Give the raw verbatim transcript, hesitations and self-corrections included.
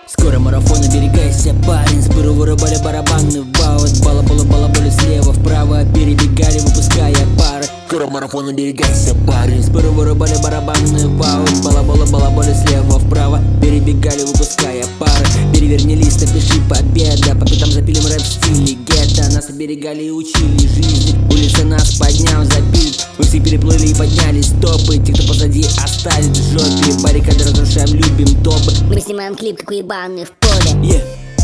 Скоро марафон, оберегайся, парень. Сбыру вырубали барабаны в аут. Бала-бала-бала-боли слева вправо. Перебегали, выпуская пары. Скоро марафон, оберегайся, парень. Сбыру вырубали барабаны в аут. Бала-бала-бала-боли слева вправо. Перебегали, выпуская пары. Переверни лист, напиши победа. По пятам запилим рэп в стиле гетто. Нас оберегали и учили жизни. Улица нас поднял, запилит. Мы все переплыли и подняли стопы. Те, кто позади, остались в жопе. Баррикады разрушаем, любим топы. Мы снимаем клип, как уебаны в поле. Yeah.